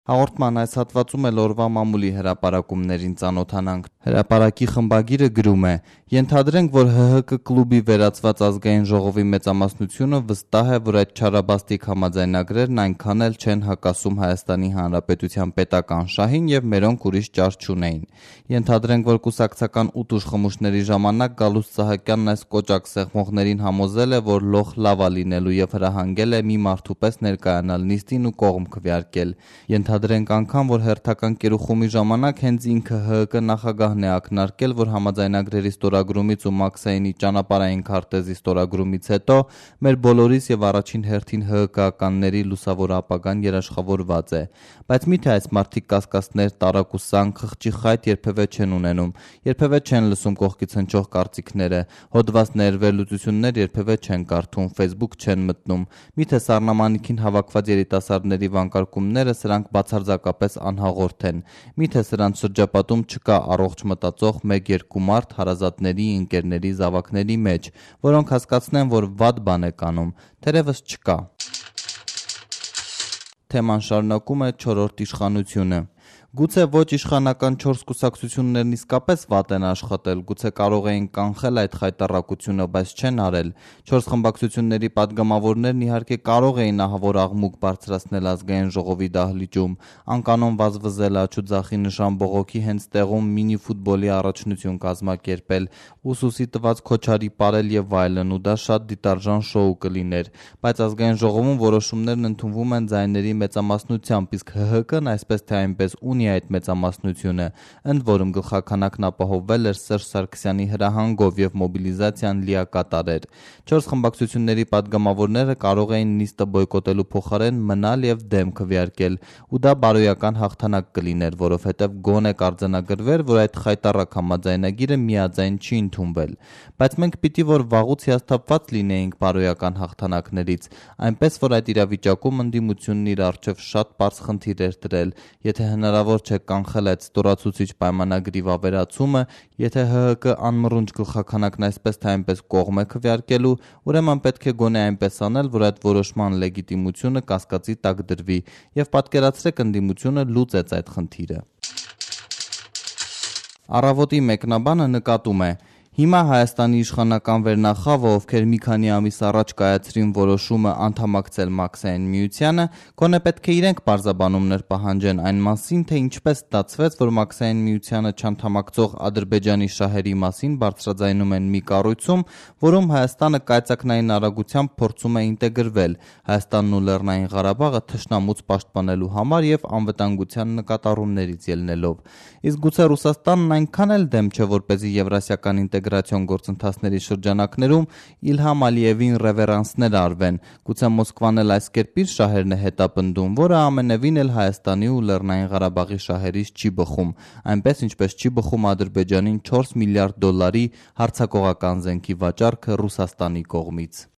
Հաղորդման այս հատվածում էլ օրվա մամուլի հրապարակումներին ծանոթանանք։ Հրապարակի խմբագիրը գրում է. «Ենթադրենք, որ ՀՀԿ կլուբի վերածված ազգային ժողովի մեծամասնությունը վստահ է, որ այդ չարաբաստիկ համաձայնագրերն այնքան էլ չեն հակասում Հայաստանի Հանրապետության պետական շահին եւ մերոնք ուրիշ ճար չունեին։ Ենթադրենք, որ կուսակցական ուտուշ խմուշների ժամանակ Գալուստ Սահակյանն այս կոճակ սեղմողներին համոզել է, որ լոխ լավա լինելու եւ հրահանգել է մի մարդու պես ներկայանալ նիստին ու կողմ քվեարկել։ Ենթադրենք անգամ, որ հերթական կերուխումի ժամանակ հենց ինքը ՀՀԿ նախագահն է ակնարկել, որ համաձայնագրերի ստորագրումից ու Մաքսայինի ճանապարհային քարտեզի ստորագրումից հետո մեր բոլորիս եւ առաջին հերթին ՀՀԿ-ականների լուսավոր ապագան երաշխավորված է։ Բայց միթե այս մարդիկ կասկածներ, տարակ ու սանք, խղճի խայտ երբևէ չեն ունենում, երբևէ չեն լսում կողքից հնչող կարծիքները, հոդվածներ, վերլուծություններ երբևէ չեն կարդում, Facebook չեն մտնում։ Միթե սառնամանիքին հավաքված երիտասարդների վանկարկումները սրանք բացարձակապես անհաղորդ են։ Միթե սրանց շրջապատում չկա առողջ մտածող 1-2 մարդ հարազատների, ընկերների, զավակների մեջ, որոնք հասկացնեն, որ վատ բան է կանում, թերևս չկա։ Թեման շարունակում է չորրորդ իշխանությունը։ Գուցե ոչ իշխանական 4 կուսակցություններն իսկապես վատ են աշխատել, գուցե կարող էին կանխել այդ խայտառակությունը, բայց չեն արել։ 4 խմբակցությունների падգամավորներն իհարկե կարող էին ահավոր աղմուկ բարձրացնել ազգային ժողովի դահլիճում, անկանոն վազվզել, աչուձախի նշան բողոքի հենց տեղում մինի ֆուտբոլի առաջնություն կազմակերպել, ուսուսի տված քոչարի պարել եւ այլն, ու դա շատ դիտարժան շոու կլիներ, բայց ազգային ժողովում որոշումներն ընդունվում են ձայների մեծամասնությամբ, իսկ ՀՀԿ-ն այսպես թե այնպես ունի այդ մեծամասնությունը, ընդ որում գլխաքանակն ապահովվել էր Սերժ Սարգսյանի հրահանգով եւ մոբիլիզացիան լիակատար էր։ 4 խմբակցությունների падգամավորները կարող էին նիստը բոյկոտելու փոխարեն մնալ եւ դեմ քվեարկել, ու դա բարոյական հաղթանակ կլիներ, որովհետեւ գոնե կարձանագրվեր, որ այդ խայտառակ համաձայնագիրը միաձայն չի ընդունվել։ Բայց մենք պիտի որ վաղուց հիասթափված լինեինք բարոյական հաղթանակներից, այնպես որ այդ իրավիճակում ընդդիմությունն իր առջև շատ պարզ խնդիր էր դրել, եթե հնարավոր չէ կանխել այդ ստորացուցիչ պայմանագրի վավերացումը, եթե ՀՀԿ անմռունչ գլխաքանակն այսպես թե այնպես կողմ է քվեարկելու, ուրեմն պետք է գոնե այնպես անել, որ այդ որոշման լեգիտիմությունը կասկածի տակ դրվի, եւ պատկերացրեք ընդդիմությունը լուծեց այդ խնդիրը։ Առավոտի մեկնաբանը նկատում է. Հիմա Հայաստանի իշխանական վերնախավը, ովքեր մի քանի ամիս առաջ կայացրին որոշումը անդամակցել Մաքսային միությանը, գոնե պետք է իրենք պարզաբանումներ պահանջեն այն մասին, թե ինչպես ստացվեց, որ Մաքսային միությանը չանդամակցող Ադրբեջանի շահերի մասին բարձրաձայնում են մի կառույցում, որում Հայաստանը կայծակնային արագությամբ փորձում է ինտեգրվել, Հայաստանն ու Լեռնային Ղարաբաղը թշնամուց պաշտպանելու համար եւ անվտանգության նկատառումներից ելնելով։ Իսկ գուցե Ռուսաստանն այնքան էլ դեմ չէ, որպեսզի եվրասիական ինտեգրացիոն գործընթացների շրջանակներում Իլհամ Ալիևին ռևերանսներ արվեն, գուցե Մոսկվան էլ այս կերպ իր շահերն է հետապնդում, որը ամենևին էլ Հայաստանի ու Լեռնային Ղարաբաղի շահերից չի բխում, այնպես ինչպես չի բխում Ադրբեջանին $4 միլիարդ հարձակողական զենքի վաճառքը Ռուսաստանի կողմից։